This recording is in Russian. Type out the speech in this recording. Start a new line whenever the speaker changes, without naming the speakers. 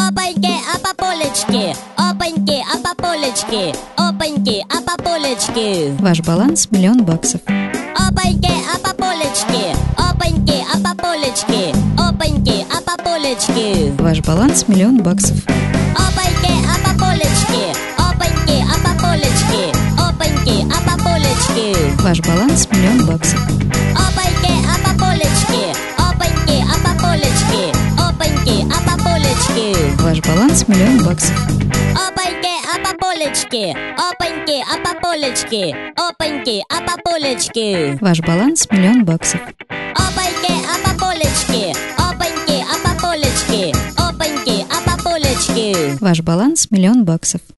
Опаньки, а по полочке. Опаньки, а по полочке. Опаньки, а по полочке.
Ваш баланс $1 000 000.
Опаньки, а по полочке. Опаньки, а по полочке. Опаньки, а по полочке.
Ваш баланс $1 000 000.
Опаньки, а по полочке. Опаньки, а по полочке. Опаньки, а по полочке.
Ваш баланс $1 000 000.
Опаньки, а по полочке. Опаньки, а по полочке. Опаньки, а по полочке.
Ваш баланс $1 000 000.
Опаньки, а по полочке. Опаньки, а по полочке. Опаньки, а по полочке.
Ваш баланс $1 000 000.
Опаньки, а по полочке. Опаньки, а по полочке. Опаньки, а по полочке.
Ваш баланс $1 000 000.